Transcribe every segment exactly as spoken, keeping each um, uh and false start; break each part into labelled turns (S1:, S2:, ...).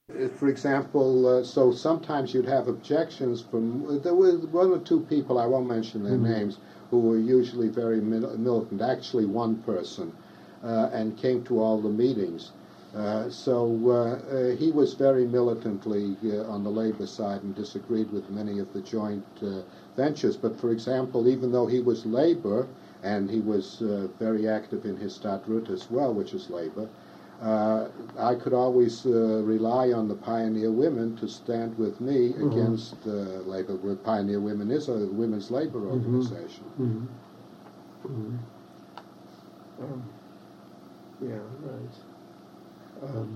S1: Uh, For example, uh, so sometimes you'd have objections from, there were one or two people, I won't mention their
S2: Mhm.
S1: names, who were usually very mil- militant, actually one person, uh, and came to all the meetings. Uh, so uh, uh, he was very militantly uh, on the labor side and disagreed with many of the joint uh, ventures. But for example, even though he was labor, and he was uh, very active in his Stadtrut as well, which is labor, Uh, I could always uh, rely on the Pioneer Women to stand with me
S2: Mhm.
S1: against uh, labor. Where Pioneer Women is a women's labor
S2: Mhm.
S1: organization.
S2: Mhm. Mhm. Um, yeah, right. Um,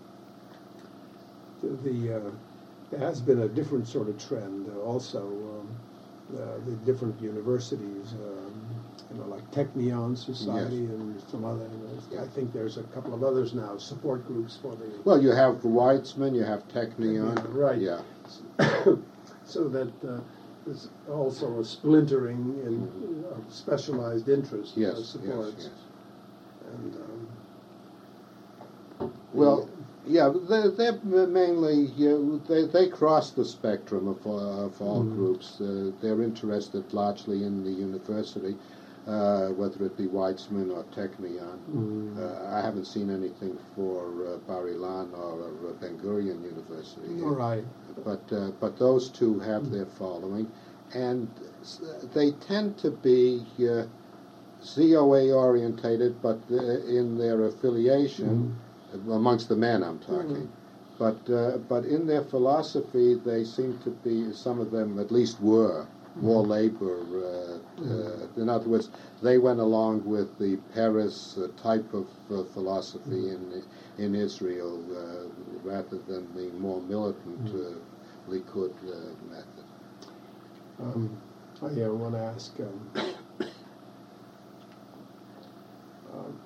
S2: the, the uh, there has been a different sort of trend uh, also. Um, uh, the different universities, um, you know, like Technion Society
S1: Yes.
S2: and some other.
S1: Yeah.
S2: I think there's a couple of others now, support groups for the.
S1: Well, you have the Weitzman, you have Technion.
S2: Yeah, right.
S1: Yeah.
S2: So that uh, there's also a splintering in uh, specialized interest uh,
S1: Yes, yes,
S2: supports.
S1: yes.
S2: And um,
S1: Well, yeah, they're, they're mainly, uh, they, they cross the spectrum of, uh, of all
S2: Mhm.
S1: groups. Uh, they're interested largely in the university, uh, whether it be Weitzman or Technion.
S2: Mhm.
S1: Uh, I haven't seen anything for uh, Bar Ilan or uh, Ben Gurion University.
S2: all right.
S1: But, uh, but those two have their following, and s- they tend to be uh, Z O A orientated, but uh, in their affiliation, amongst the men I'm talking, but uh, but in their philosophy they seem to be, some of them at least were, more labor. Uh, uh, in other words, they went along with the Paris uh, type of uh, philosophy in in Israel uh, rather than the more militant uh, Likud uh, method.
S2: Um, I uh, want to ask. Um, um,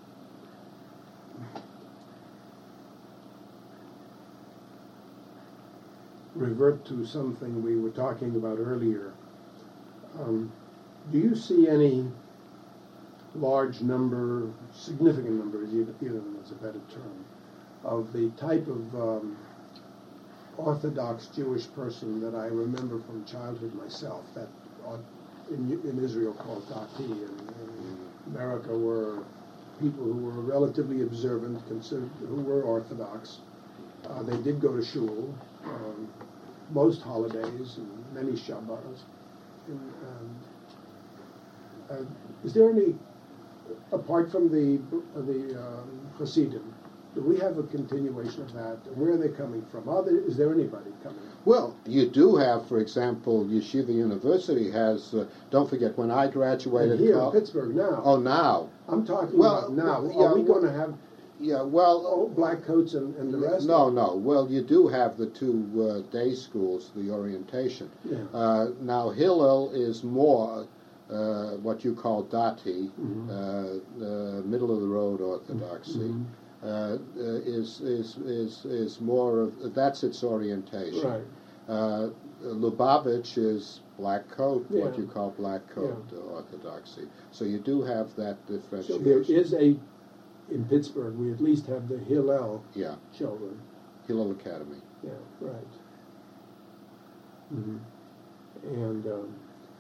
S2: revert to something we were talking about earlier. Um, do you see any large number, significant numbers, even, even is a better term, of the type of um, Orthodox Jewish person that I remember from childhood myself, that uh, in, in Israel called Dati, and in America were people who were relatively observant, considered, who were Orthodox. Uh, they did go to shul, um, most holidays and many Shabbos. And, um, uh, is there any, apart from the the um, Hasidim, do we have a continuation of that? Where are they coming from? Are there, is there anybody coming?
S1: Well, you do have, for example, Yeshiva University has, uh, don't forget, when I graduated...
S2: And here
S1: col-
S2: in Pittsburgh now.
S1: Oh, now.
S2: I'm talking
S1: Well,
S2: about now.
S1: well, yeah,
S2: are we
S1: well-
S2: going to have
S1: Yeah, well...
S2: oh, black coats and, and the rest?
S1: No,
S2: of it?
S1: no. Well, you do have the two uh, day schools, the orientation.
S2: Yeah.
S1: Uh, now, Hillel is more uh, what you call Dati,
S2: Mhm.
S1: uh, uh, middle-of-the-road orthodoxy.
S2: Mhm.
S1: Uh, uh, is, is, is, is more of, that's its orientation.
S2: Right.
S1: Uh, Lubavitch is black coat,
S2: Yeah.
S1: what you call black coat
S2: Yeah.
S1: uh, orthodoxy. So you do have that
S2: So
S1: differentiation.
S2: there is a, in Pittsburgh, we at least have the Hillel
S1: Yeah,
S2: children.
S1: Hillel Academy.
S2: Yeah, right. Mm-hmm. And um,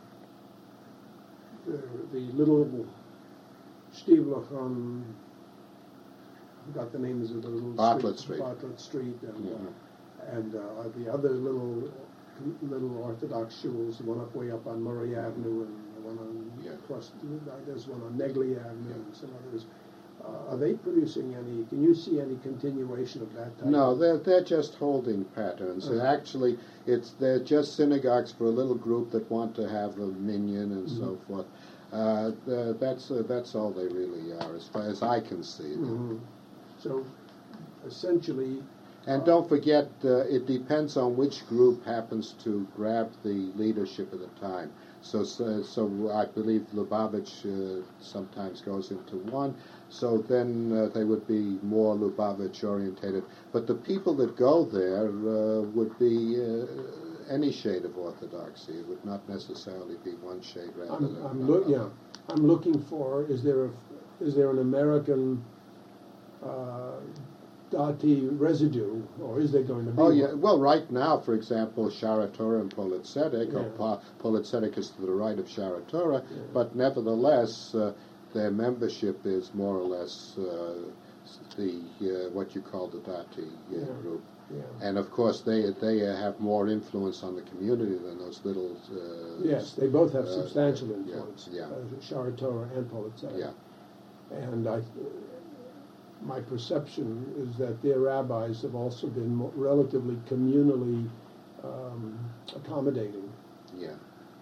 S2: the, the little Stiefel on, I forgot the names of the little
S1: Bartlett Street.
S2: Bartlett Street, and
S1: Mhm.
S2: uh, and uh, the other little little Orthodox shuls, the one up way up on Murray Avenue, and the one on
S1: Yeah.
S2: across. There's one on Negley Avenue, and some others. Uh, are they producing any? Can you see any continuation of that type?
S1: No,
S2: of-
S1: they're they're just holding patterns. And
S2: Uh-huh.
S1: actually, it's they're just synagogues for a little group that want to have a minyan and so
S2: Mhm.
S1: forth. Uh, the, that's uh, that's all they really are, as far as I can see them.
S2: Mhm. So, essentially,
S1: And don't forget, uh, it depends on which group happens to grab the leadership at the time. So, so, so I believe Lubavitch uh, sometimes goes into one. So then uh, they would be more Lubavitch orientated. But the people that go there uh, would be uh, any shade of orthodoxy. It would not necessarily be one shade rather
S2: I'm,
S1: than
S2: I'm
S1: another.
S2: look, yeah, I'm looking for. Is there a, is there an American uh, Dati residue, or is there going to be
S1: Oh,
S2: one?
S1: yeah. Well, right now, for example, Sharatora and Politzetic, or
S2: Yeah.
S1: Pa- Politzetic is to the right of Sharatora,
S2: Yeah.
S1: but nevertheless, uh, their membership is more or less uh, the uh, what you call the Dati uh,
S2: Yeah.
S1: group.
S2: Yeah.
S1: And of course, they they uh, have more influence on the community than those little. Uh,
S2: Yes, they both have
S1: uh,
S2: substantial
S1: yeah,
S2: influence,
S1: yeah.
S2: uh, Sharatora and Politzetic.
S1: Yeah.
S2: And I, my perception is that their rabbis have also been mo- relatively communally um, accommodating.
S1: Yeah.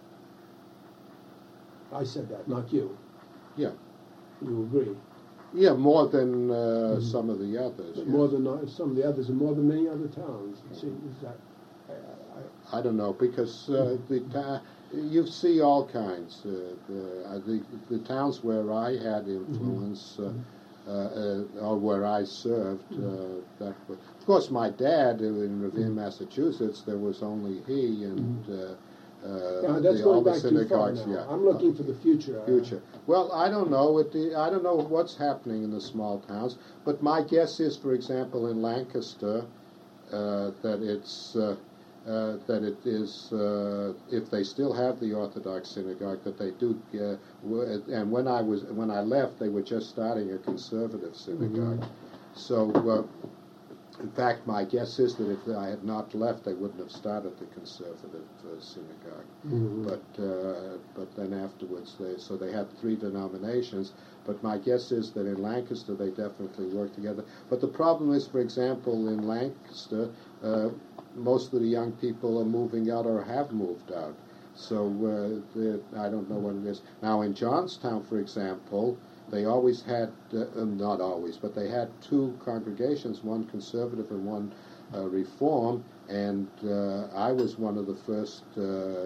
S2: I said that, not you.
S1: Yeah.
S2: You agree?
S1: Yeah, more than uh,
S2: Mhm.
S1: some of the others.
S2: But
S1: yes.
S2: more than uh, some of the others, and more than many other towns. It seems that I, I,
S1: I don't know, because uh, the ta- you see all kinds. Uh, the, uh, the the towns where I had influence, uh, uh, uh, or where I served, uh, that was, of course, my dad uh, in Revere, Massachusetts. There was only he and uh, uh,
S2: yeah, that's
S1: the,
S2: going
S1: all the
S2: back too far
S1: synagogues.
S2: now.
S1: Yeah,
S2: I'm looking for the future. Uh,
S1: future. Well, I don't know. It, I don't know what's happening in the small towns, but my guess is, for example, in Lancaster, uh, that it's uh, uh, that it is uh, if they still have the Orthodox synagogue, that they do. Uh, w- and when I was when I left, they were just starting a conservative synagogue. So. Uh, In fact, my guess is that if I had not left, they wouldn't have started the conservative uh, synagogue.
S2: Mhm.
S1: But uh, but then afterwards, they so they had three denominations. But my guess is that in Lancaster, they definitely worked together. But the problem is, for example, in Lancaster, uh, most of the young people are moving out or have moved out. So uh, the, I don't know what it is. Now in Johnstown, for example, they always had, uh, um, not always, but they had two congregations, one conservative and one uh, reform, and uh, I was one of the first uh,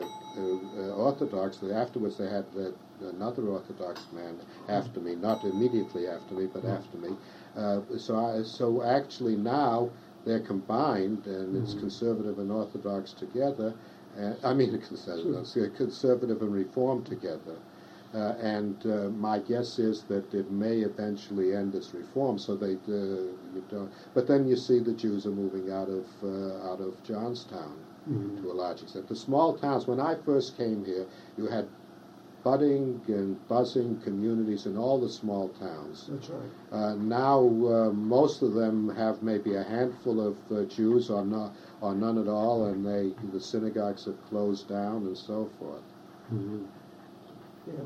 S1: uh, Orthodox. Afterwards they had uh, another Orthodox man after me, not immediately after me, but after me. Uh, so, I, so actually now they're combined, and it's conservative and Orthodox together. Uh, I mean, conservative, conservative and reform together. Uh, and uh, my guess is that it may eventually end as reform. So they, uh, you don't. But then you see the Jews are moving out of uh, out of Johnstown
S2: Mhm.
S1: to a large extent. The small towns. When I first came here, you had budding and buzzing communities in all the small towns.
S2: That's right.
S1: Uh, now uh, most of them have maybe a handful of uh, Jews, or not, or none at all, and they the synagogues have closed down and so forth.
S2: Mhm. Yeah.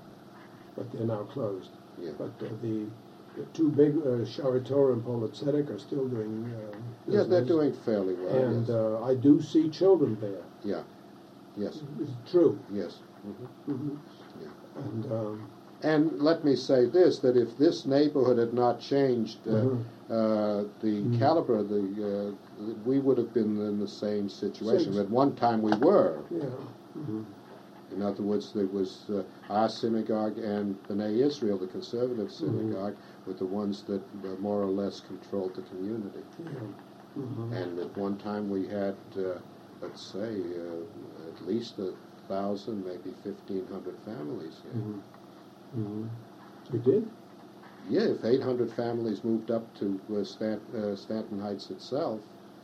S2: But they're now closed.
S1: Yeah.
S2: But uh, the, the two big, uh, Sharatora and Politzetic, are still doing uh,
S1: Yeah, they're
S2: business.
S1: doing fairly well.
S2: And
S1: yes.
S2: uh, I do see children there.
S1: Yeah. Yes.
S2: It's true.
S1: Yes. hmm
S2: hmm
S1: Yeah.
S2: And um,
S1: And let me say this: that if this neighborhood had not changed, uh,
S2: Mhm.
S1: uh, the
S2: Mhm.
S1: caliber of the, uh, we would have been in the same situation.
S2: Same.
S1: At one time, we were.
S2: yeah. hmm
S1: In other words, there was uh, our synagogue and B'nai Israel, the conservative synagogue, were the ones that uh, more or less controlled the community.
S2: Yeah. hmm
S1: And at one time, we had, uh, let's say, uh, at least a thousand, maybe fifteen hundred families here.
S2: hmm hmm You did?
S1: Yeah, if eight hundred families moved up to uh, Stan- uh, Stanton Heights itself,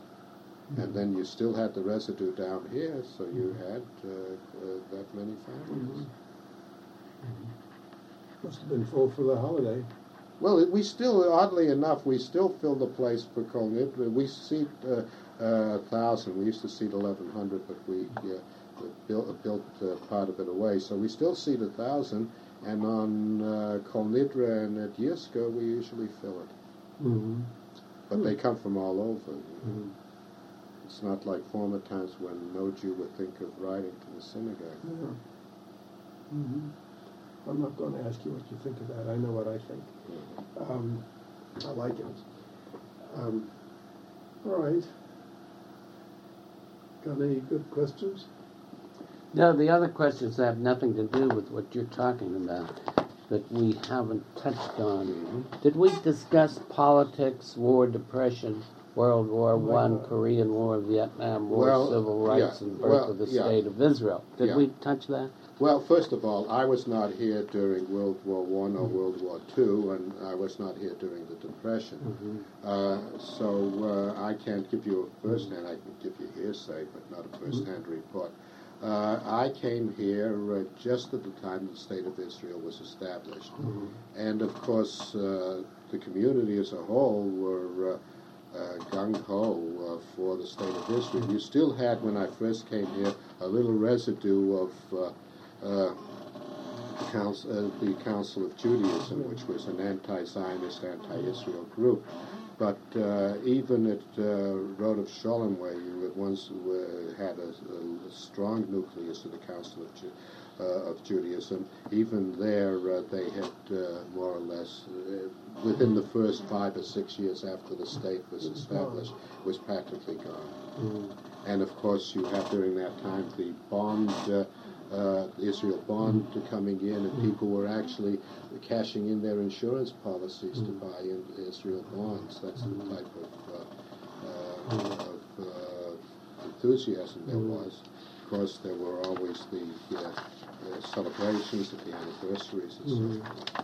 S1: and then you still had the residue down here, so you had uh, uh, that many families.
S2: Must have been full for the holiday.
S1: Well, it, we still, oddly enough, we still fill the place for Kol Nidre. We seat uh, uh, a thousand. We used to seat eleven hundred, but we uh, built, built uh, part of it away. So we still seat a thousand, and on uh, Kol Nidre and at Yiska, we usually fill it.
S2: Mm-hmm.
S1: But they come from all over.
S2: Mm-hmm.
S1: It's not like former times when no Jew would think of riding to the synagogue.
S2: Yeah. hmm I'm not going to ask you what you think of that. I know what I think.
S1: Mhm.
S2: Um, I like it. Um, all right. Got any good questions?
S3: No, the other questions have nothing to do with what you're talking about that we haven't touched on. Did we discuss politics, war, depression, World War
S2: my
S3: One,
S2: God.
S3: Korean War, Vietnam War,
S1: Well,
S3: civil rights,
S1: yeah,
S3: and birth
S1: well,
S3: of the
S1: yeah.
S3: State of Israel. Did
S1: Yeah.
S3: we touch that?
S1: Well, first of all, I was not here during World War One or World War Two, and I was not here during the Depression.
S3: Mm-hmm.
S1: Uh, so uh, I can't give you a first-hand. I can give you hearsay, but not a first-hand report. Uh, I came here uh, just at the time the State of Israel was established,
S2: Mhm.
S1: and of course uh, the community as a whole were uh, uh, gung-ho uh, for the State of Israel. You still had, when I first came here, a little residue of uh, uh, council, uh, the Council of Judaism, which was an anti-Zionist, anti-Israel group. But uh, even at uh, Road of Sholem, where you at once uh, had a, a strong nucleus of the Council of, Ju- uh, of Judaism, even there uh, they had uh, more or less, uh, within the first five or six years after the state was established, was practically gone.
S2: Mhm.
S1: And of course, you have during that time the bond, uh, uh, Israel bond coming in, and people were actually cashing in their insurance policies to buy in Israel bonds. That's the type of, uh, uh, of uh, enthusiasm there was. Of course, there were always the uh, uh, celebrations at the anniversaries and so forth.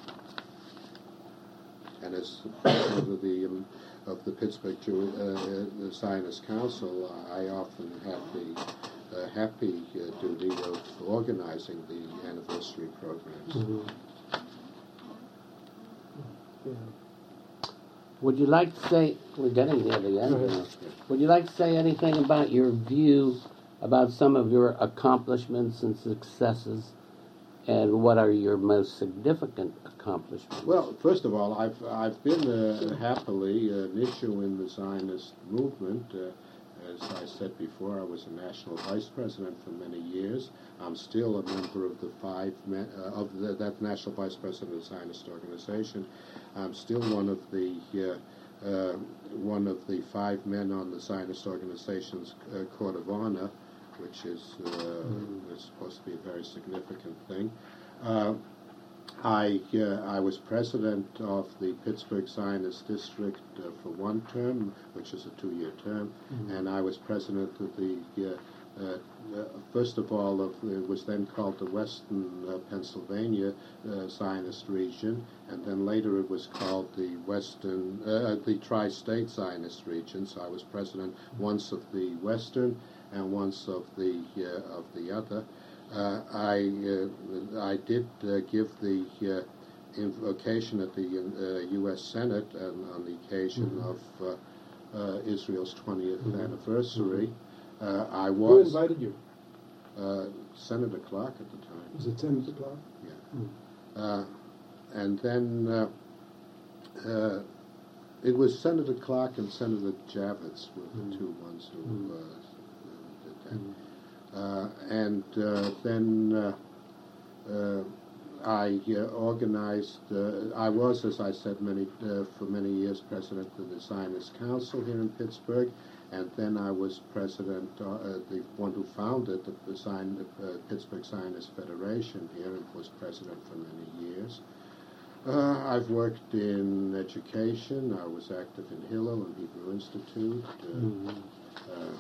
S1: And as president of the um, of the Pittsburgh Jew, uh, uh, Zionist Council, I often had the uh, happy uh, duty of organizing the anniversary programs.
S2: Mhm. Yeah.
S3: Would you like to say, we're getting near the end
S2: Go ahead.
S3: now. Would you like to say anything about your view about some of your accomplishments and successes, and what are your most significant accomplishments?
S1: Well, first of all, I've I've been uh, happily an issue in the Zionist movement. Uh, as I said before, I was a national vice president for many years. I'm still a member of the five men, uh, of the, that national vice president of the Zionist organization. I'm still one of the uh, uh, one of the five men on the Zionist organization's uh, Court of Honor, which is, uh, mm. is supposed to be a very significant thing. Uh, I uh, I was president of the Pittsburgh Zionist District uh, for one term, which is a two-year term, mm-hmm. and I was president of the uh, uh, uh, first of all of it was then called the Western uh, Pennsylvania uh, Zionist region, and then later it was called the Western uh, the Tri-State Zionist region. So I was president once of the Western and once of the uh, of the other. Uh, I uh, I did uh, give the uh, invocation at the uh, U S Senate um, on the occasion mm-hmm. of uh, uh, Israel's twentieth mm-hmm. anniversary. Uh, I was.
S2: Who invited you?
S1: Uh, Senator Clark at the time.
S2: Was it Senator Clark?
S1: Yeah. Mm. Uh, and then uh, uh, it was Senator Clark and Senator Javits were the mm. two ones who mm. uh, did that. Mm. Uh, and uh, then uh, uh, I uh, organized, uh, I was, as I said, many uh, for many years president of the Zionist Council here in Pittsburgh, and then I was president, uh, uh, the one who founded the, the Zion, uh, Pittsburgh Zionist Federation here, and was president for many years. Uh, I've worked in education. I was active in Hillel and Hebrew Institute. Uh, mm-hmm. uh,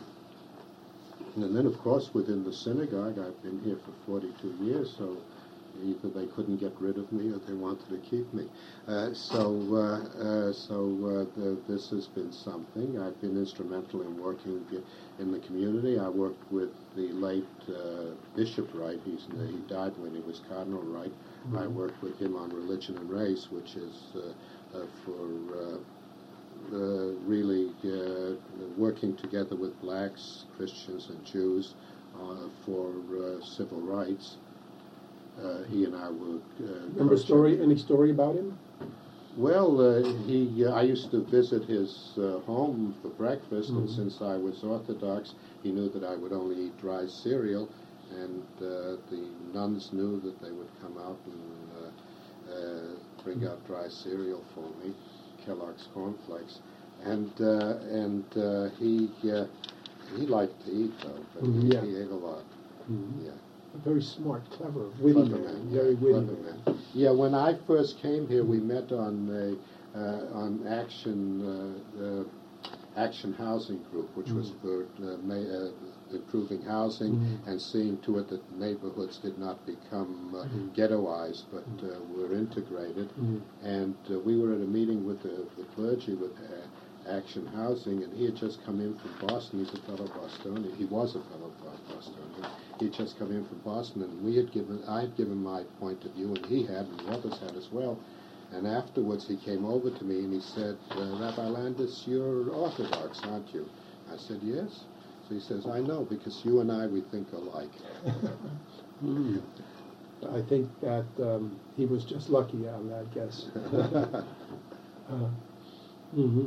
S1: And then, of course, within the synagogue, I've been here for forty-two years, so either they couldn't get rid of me or they wanted to keep me. Uh, so uh, uh, so uh, the, this has been something. I've been instrumental in working in the community. I worked with the late uh, Bishop Wright. He's, he died when he was Cardinal Wright. Mm-hmm. I worked with him on religion and race, which is uh, uh, for... Uh, Uh, really uh, working together with blacks, Christians, and Jews uh, for uh, civil rights. Uh, he and I were. Uh,
S2: Remember story? Any story about him?
S1: Well, uh, he. Uh, I used to visit his uh, home for breakfast, mm-hmm. and since I was Orthodox, he knew that I would only eat dry cereal, and uh, the nuns knew that they would come out and uh, uh, bring out dry cereal for me. Kellogg's cornflakes, and uh, and uh, he uh, he liked to eat though, but
S2: mm-hmm,
S1: he,
S2: yeah.
S1: he ate a lot.
S2: Mm-hmm.
S1: Yeah,
S2: a very smart, clever, witty
S1: clever
S2: man,
S1: man,
S2: very
S1: yeah,
S2: witty
S1: clever
S2: man.
S1: man. Yeah, when I first came here, we met on a uh, on Action uh, uh, Action Housing Group, which was for uh, ma- uh, improving housing
S2: Mhm.
S1: and seeing to it that neighborhoods did not become uh,
S2: Mhm.
S1: ghettoized, but uh, were integrated.
S2: Mhm.
S1: And uh, we were at a meeting with the, the clergy with uh, Action Housing, and he had just come in from Boston. He's a fellow Bostonian. He was a fellow Bostonian. He had just come in from Boston, and we had given, I had given my point of view, and he had, and the others had as well. And afterwards, he came over to me and he said, uh, Rabbi Landis, you're Orthodox, aren't you? I said, yes. So he says, I know, because you and I, we think alike.
S3: Mm.
S2: I think that um, he was just lucky on that guess. uh, mm-hmm.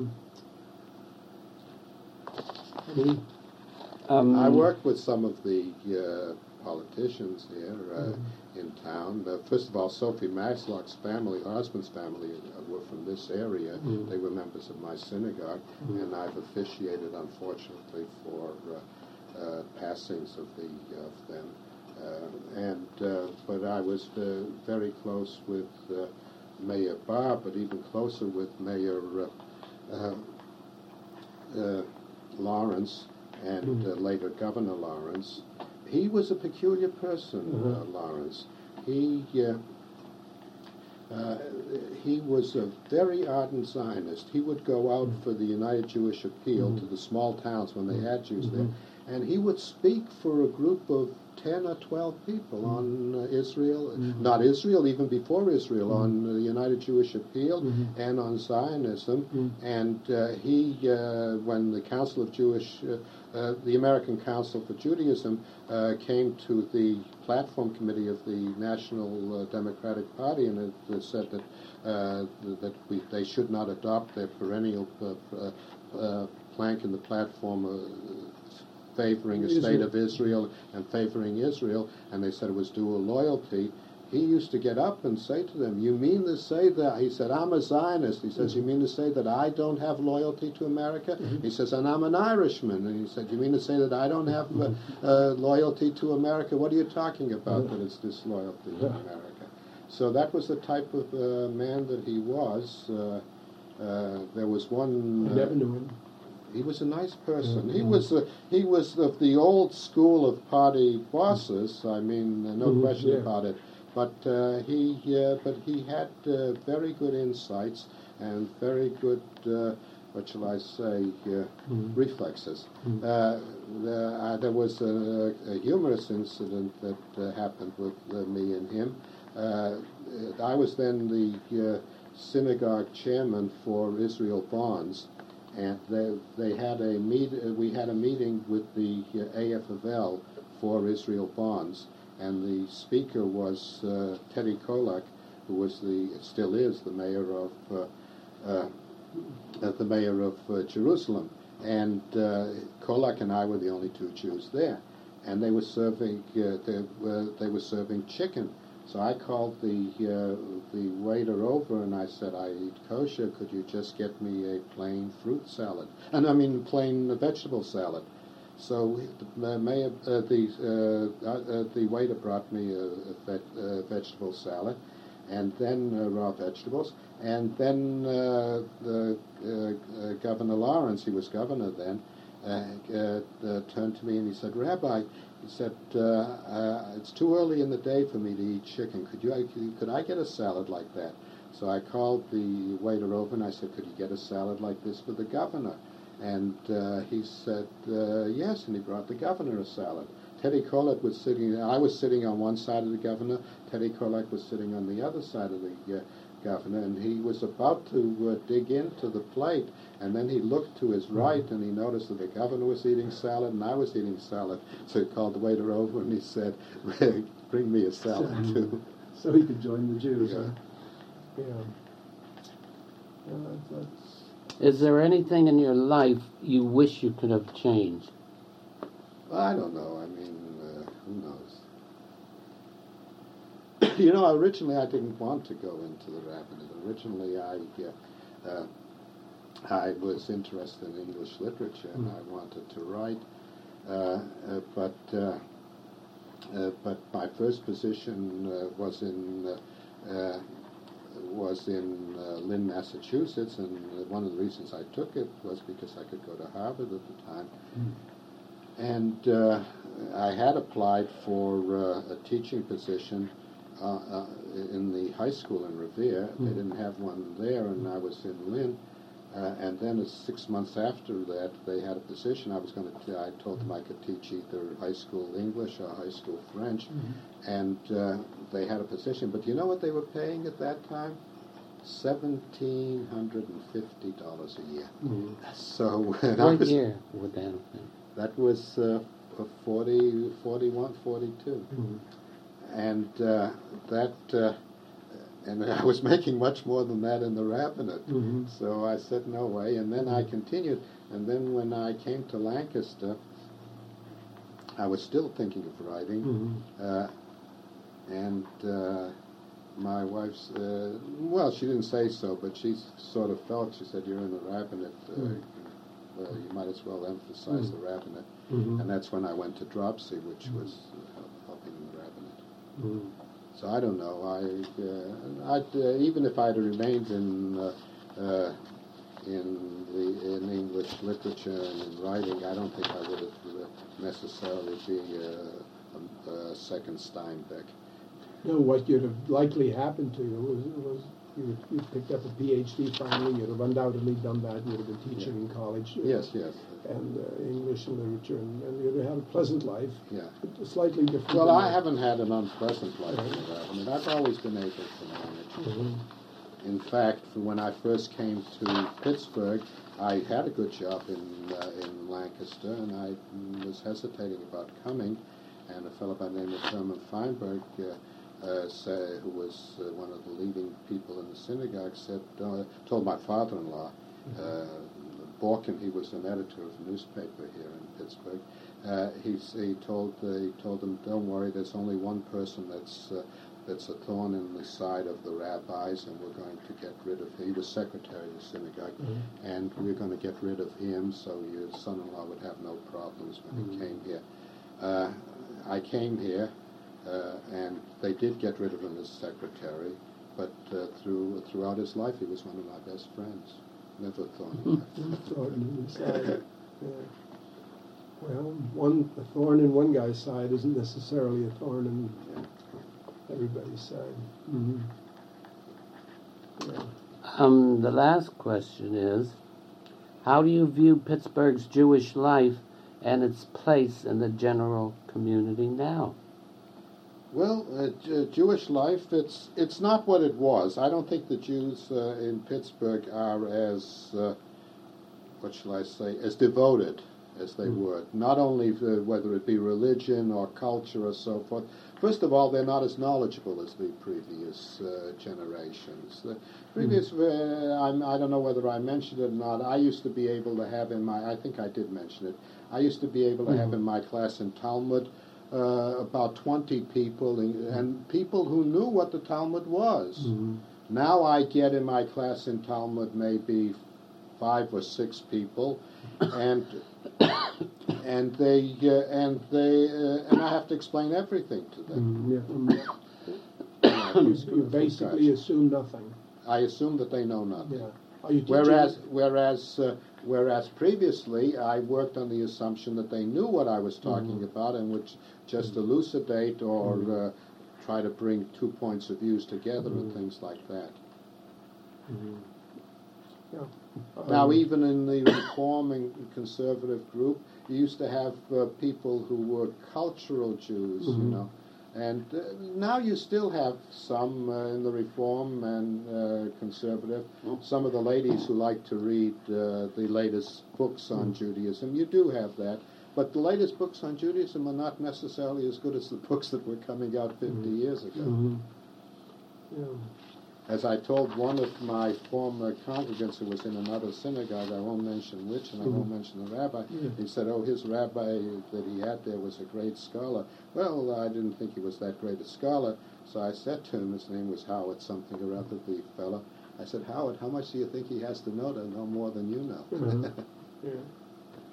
S2: Any,
S3: Um,
S1: I worked with some of the uh, politicians here uh,
S2: Mhm.
S1: in town. Uh, first of all, Sophie Maxlock's family, her husband's family, uh, were from this area.
S2: Mhm.
S1: They were members of my synagogue,
S2: Mhm.
S1: and I've officiated, unfortunately, for uh, uh, passings of the of them. Uh, and uh, but I was uh, very close with uh, Mayor Barr, but even closer with Mayor uh, uh, uh, Lawrence, and uh, later Governor Lawrence. He was a peculiar person, uh,
S2: Mhm.
S1: Lawrence. He uh, uh, he was a very ardent Zionist. He would go out for the United Jewish Appeal
S2: Mhm.
S1: to the small towns when they had Jews there,
S2: Mhm.
S1: and he would speak for a group of ten or twelve people on uh, Israel,
S2: Mhm.
S1: not Israel, even before Israel,
S2: Mhm.
S1: on the United Jewish Appeal
S2: Mhm.
S1: and on Zionism.
S2: Mhm.
S1: And uh, he, uh, when the Council of Jewish, uh, uh, the American Council for Judaism uh, came to the platform committee of the National uh, Democratic Party, and it, it said that uh, that we, they should not adopt their perennial uh, uh, uh, plank in the platform uh, favoring a state of Israel and favoring Israel, and they said it was dual loyalty. He used to get up and say to them, you mean to say that, he said, I'm a Zionist. He says, you mean to say that I don't have loyalty to America?
S2: Mhm.
S1: He says, and I'm an Irishman. And he said, you mean to say that I don't have uh, uh, loyalty to America? What are you talking about, that it's disloyalty to America? So that was the type of uh, man that he was. Uh, uh, there was one...
S2: I
S1: Uh,
S2: never knew him.
S1: he was a nice person.
S2: Mhm.
S1: He was uh, he was of the old school of party bosses. I mean, uh, no
S2: Mhm,
S1: question
S2: yeah.
S1: about it. But uh, he uh, but he had uh, very good insights and very good uh, what shall I say uh,
S2: Mhm.
S1: reflexes.
S2: Mhm.
S1: Uh, the, uh, there was a, a humorous incident that uh, happened with uh, me and him. Uh, I was then the uh, synagogue chairman for Israel Bonds. And they, they had a meet, uh, we had a meeting with the uh, A F of L for Israel Bonds, and the speaker was uh, Teddy Kollek, who was the, still is the mayor of, uh, uh, uh, the mayor of uh, Jerusalem. And uh, Kollek and I were the only two Jews there, and they were serving, uh, they, uh, they were serving chicken. So I called the uh, the waiter over and I said, I eat kosher, could you just get me a plain fruit salad? And I mean plain vegetable salad. So the, mayor, uh, the, uh, uh, the waiter brought me a, a vet, uh, vegetable salad, and then uh, raw vegetables. And then uh, the uh, uh, Governor Lawrence, he was governor then, uh, uh, uh, turned to me and he said, Rabbi, he said, uh, uh, it's too early in the day for me to eat chicken. Could you, could I get a salad like that? So I called the waiter over and I said, could you get a salad like this for the governor? And uh, he said, uh, yes, and he brought the governor a salad. Teddy Kollek was sitting, I was sitting on one side of the governor, Teddy Kollek was sitting on the other side of the uh, governor, and he was about to uh, dig into the plate, and then he looked to his right and he noticed that the governor was eating salad and I was eating salad. So he called the waiter over and he said, bring me a salad too.
S2: So he could join the Jews.
S1: Yeah.
S2: Huh? Yeah. Yeah, that's, that's
S3: Is there anything in your life you wish you could have changed?
S1: I don't know. I mean, uh, who knows? You know, originally I didn't want to go into the rabbinate. Originally I uh, uh, I was interested in English literature and I wanted to write, uh, uh, but uh, uh, but my first position uh, was in uh, uh, was in uh, Lynn, Massachusetts, and uh, one of the reasons I took it was because I could go to Harvard at the time.
S2: Mm.
S1: And uh, I had applied for uh, a teaching position uh, uh, in the high school in Revere.
S2: Mm.
S1: They didn't have one there, and I was in Lynn. Uh, and then, uh, six months after that, they had a position. I was going to. I told them I could teach either high school English or high school French,
S2: Mm-hmm.
S1: and uh, they had a position. But you know what they were paying at that time? Seventeen hundred and fifty dollars a year.
S2: Mm.
S1: So and I
S3: What
S1: was,
S3: year would that have been?
S1: that was uh, forty, forty-one, forty-two,
S2: Mm.
S1: and uh, that. Uh, And I was making much more than that in the rabbinate.
S2: Mm-hmm.
S1: So I said, no way. And then I continued. And then when I came to Lancaster, I was still thinking of writing.
S2: Mm-hmm.
S1: Uh, and uh, my wife's, uh, well, she didn't say so, but she sort of felt, she said, you're in the rabbinate. Uh,
S2: Mm.
S1: Well, you might as well emphasize
S2: Mm.
S1: the rabbinate.
S2: Mm-hmm.
S1: And that's when I went to Dropsy, which was uh, helping in the rabbinate.
S2: Mm-hmm.
S1: So I don't know. I, uh, I'd, uh, even if I'd remained in uh, uh, in the in English literature and in writing, I don't think I would have uh, necessarily be uh, a, a second Steinbeck.
S2: No, what would have likely happened to you was, was you, you picked up a PhD finally, you'd have undoubtedly done that, you'd have been teaching
S1: Yeah.
S2: in college. uh,
S1: Yes, yes,
S2: And uh, English and literature, and, and you'd have had a pleasant life,
S1: yeah.
S2: but slightly different.
S1: Well,
S2: than
S1: I
S2: that.
S1: haven't had an unpleasant life in the rabbinate. I've always been able to manage.
S2: Mhm.
S1: In fact, when I first came to Pittsburgh, I had a good job in uh, in Lancaster, and I was hesitating about coming. And a fellow by the name of Herman Feinberg, uh, uh, say, who was uh, one of the leading people in the synagogue, said, uh, told my father-in-law, uh, Borkin, he was an editor of a newspaper here in Pittsburgh. Uh, he he told uh, he told him, don't worry, there's only one person that's uh, that's a thorn in the side of the rabbis, and we're going to get rid of him. He was secretary of the synagogue,
S2: Mhm.
S1: and we're going to get rid of him, so your son-in-law would have no problems when
S2: Mhm.
S1: he came here. Uh, I came here, uh, and they did get rid of him as secretary, but uh, through throughout his life, he was one of my best friends. Never thorn in my
S2: Thorn in the side. Yeah. Well, one a thorn in one guy's side isn't necessarily a thorn in
S1: Yeah.
S2: everybody's side. Mm-hmm. Yeah.
S3: Um, the last question is, how do you view Pittsburgh's Jewish life and its place in the general community now?
S1: Well, uh, J- Jewish life, it's it's not what it was. I don't think the Jews uh, in Pittsburgh are as, uh, what shall I say, as devoted as they
S2: Mm.
S1: were. Not only uh, whether it be religion or culture or so forth. First of all, they're not as knowledgeable as the previous uh, generations. The previous, uh, I'm, I don't know whether I mentioned it or not, I used to be able to have in my, I think I did mention it, I used to be able to have
S2: Mhm.
S1: in my class in Talmud uh, about twenty people, and, and people who knew what the Talmud was.
S2: Mm-hmm.
S1: Now I get in my class in Talmud maybe five or six people, and and they uh, and they uh, and I have to explain everything to them.
S2: Mm, yeah.
S1: Yeah,
S2: You,
S1: from-
S2: you
S1: from
S2: basically
S1: scratch.
S2: assume nothing.
S1: I assume that they know nothing.
S2: Yeah. Are you teaching?
S1: Whereas, whereas, uh, whereas previously I worked on the assumption that they knew what I was talking
S2: Mhm.
S1: about and would just elucidate or
S2: Mhm.
S1: uh, try to bring two points of views together and
S2: Mhm.
S1: things like that.
S2: Mhm. Yeah.
S1: Now,
S2: Um,
S1: even in the Reform and Conservative group, you used to have uh, people who were cultural Jews, you
S2: Mhm.
S1: know. And uh, now you still have some uh, in the Reform and uh, Conservative, some of the ladies who like to read uh, the latest books on Judaism. You do have that. But the latest books on Judaism are not necessarily as good as the books that were coming out fifty
S2: Mhm.
S1: years ago.
S2: Mhm. Yeah.
S1: As I told one of my former congregants who was in another synagogue, I won't mention which, and I won't
S2: Mhm.
S1: mention the rabbi,
S2: Yeah.
S1: he said, oh, his rabbi that he had there was a great scholar. Well, I didn't think he was that great a scholar, so I said to him, his name was Howard something or other, the fellow, I said, Howard, how much do you think he has to know to know more than you know?
S2: Mhm. Yeah.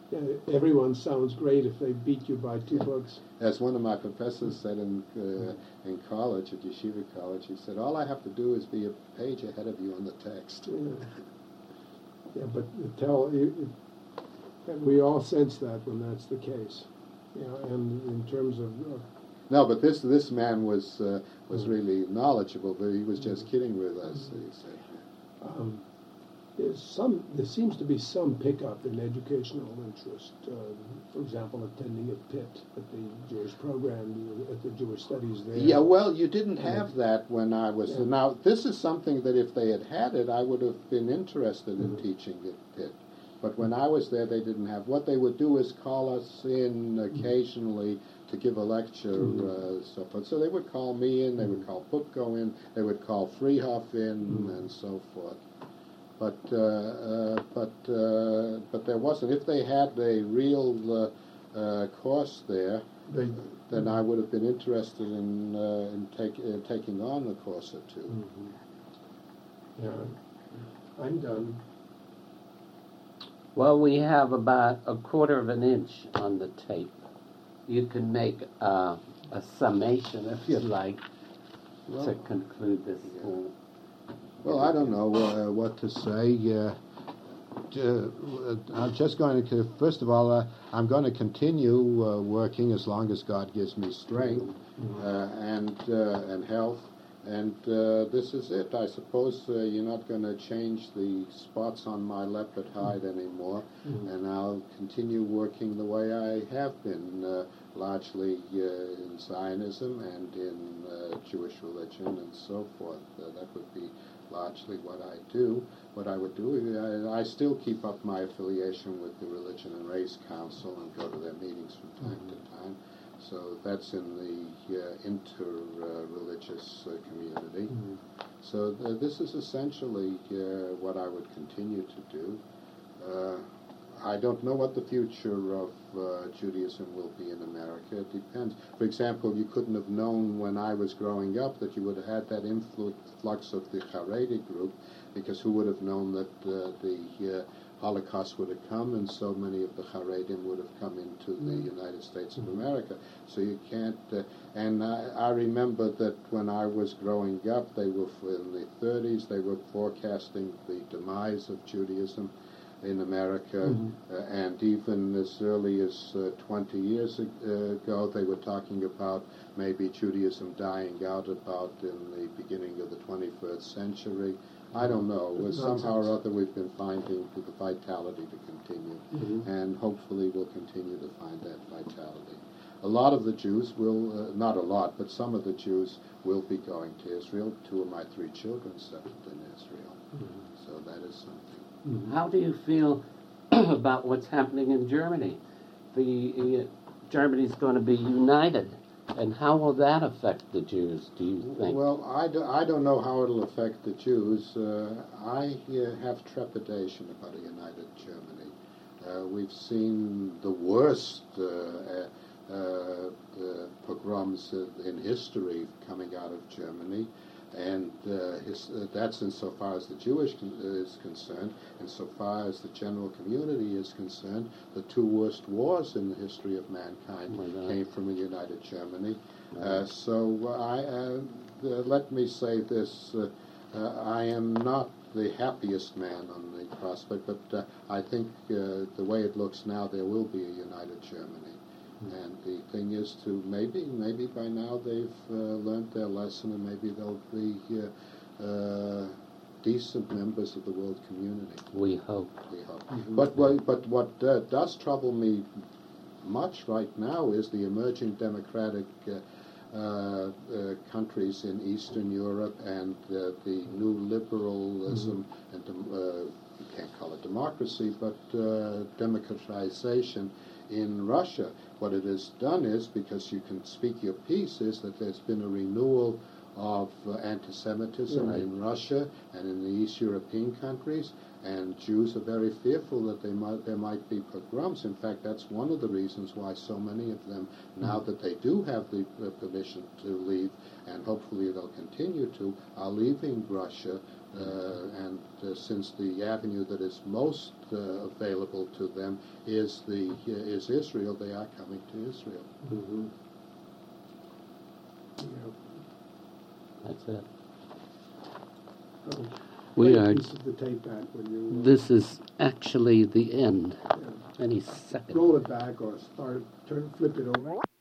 S2: Yeah, everyone sounds great if they beat you by two books.
S1: As one of my professors said in uh, in college, at Yeshiva College, he said, all I have to do is be a page ahead of you on the text.
S2: Yeah, yeah but tell you, we all sense that when that's the case. Yeah, and in terms of... of
S1: no, but this this man was uh, was
S2: Mm.
S1: really knowledgeable, but he was just
S2: Mm.
S1: kidding with us. He said.
S2: um, there's some, there seems to be some pickup in educational interest. Uh, for example, attending at Pitt, at the Jewish program, at the Jewish studies there.
S1: Yeah, well, you didn't have that when I was...
S2: Yeah.
S1: Now, this is something that if they had had it, I would have been interested in
S2: Mhm.
S1: teaching at Pitt. But when I was there, they didn't have. What they would do is call us in occasionally to give a lecture,
S2: Mhm.
S1: uh, so forth. So they would call me in, they would call Putko in, they would call Freehoff in,
S2: Mhm.
S1: and so forth. But uh, uh, but uh, but there wasn't. If they had a real uh, uh, course there,
S2: They,
S1: then I would have been interested in uh, in take, uh, taking on a course or two.
S2: Mhm. Yeah, I'm done.
S3: Well, we have about a quarter of an inch on the tape. You can make uh, a summation, if you like,
S1: Well,
S3: to conclude this.
S1: yeah.
S3: whole-
S1: Well, I don't know uh, what to say. Uh, uh, I'm just going to, first of all, uh, I'm going to continue uh, working as long as God gives me strength uh, and uh, and health. And uh, this is it. I suppose uh, you're not going to change the spots on my leopard hide anymore,
S2: Mhm.
S1: and I'll continue working the way I have been, uh, largely uh, in Zionism and in uh, Jewish religion and so forth. Uh, that would be largely what I do. What I would do, I, I still keep up my affiliation with the Religion and Race Council and go to their meetings from time
S2: Mhm.
S1: to time. So that's in the uh, inter-religious uh, community.
S2: Mhm.
S1: So th- this is essentially uh, what I would continue to do. Uh, I don't know what the future of uh, Judaism will be in America. It depends. For example, you couldn't have known when I was growing up that you would have had that influx of the Haredi group, because who would have known that uh, the uh, Holocaust would have come and so many of the Haredim would have come into the United States of America. So you can't... Uh, and I, I remember that when I was growing up, they were, in the thirties, they were forecasting the demise of Judaism in America,
S2: Mhm.
S1: uh, and even as early as uh, twenty years ag- uh, ago, they were talking about maybe Judaism dying out about in the beginning of the twenty-first century. I don't know. Uh, Somehow or
S2: Nonsense.
S1: other, we've been finding the vitality to continue,
S2: Mhm.
S1: and hopefully we'll continue to find that vitality. A lot of the Jews will, uh, not a lot, but some of the Jews will be going to Israel. Two of my three children settled in Israel,
S2: Mhm.
S1: so that is something.
S2: Mhm.
S3: How do you feel about what's happening in Germany? The uh, Germany's going to be united, and how will that affect the Jews? Do you think?
S1: Well, I, do, I don't know how it'll affect the Jews. Uh, I uh, have trepidation about a united Germany. Uh, we've seen the worst uh, uh, uh, pogroms in history coming out of Germany, and uh, his, uh, that's insofar as the Jewish con- is concerned. Insofar as the general community is concerned, the two worst wars in the history of mankind
S3: Oh my God.
S1: came from a united Germany. Uh, so I, uh, uh, let me say this, uh, uh, I am not the happiest man on the prospect, but uh, I think uh, the way it looks now, there will be a united Germany. And the thing is to maybe, maybe by now they've uh, learned their lesson, and maybe they'll be uh, uh, decent members of the world community.
S3: We hope.
S1: We hope.
S2: Mhm.
S1: But what, but what uh, does trouble me much right now is the emerging democratic uh, uh, uh, countries in Eastern Europe and uh, the new liberalism and dem- uh, you can't call it democracy, but uh, democratization in Russia. What it has done is, because you can speak your piece, is that there's been a renewal of uh, anti-Semitism
S3: Right.
S1: in Russia and in the East European countries, and Jews are very fearful that they might, there might be pogroms. In fact, that's one of the reasons why so many of them, now that they do have the uh, permission to leave, and hopefully they'll continue to, are leaving Russia uh, and uh, uh, since the avenue that is most uh, available to them is the uh, is Israel, they are coming to Israel.
S3: Mm-hmm.
S2: Yeah.
S3: That's it.
S2: Oh,
S3: We
S2: play a
S3: are,
S2: piece of the tape back when you. uh,
S3: this is actually the end.
S2: yeah.
S3: Any second.
S2: Roll it back or start, turn, flip it over.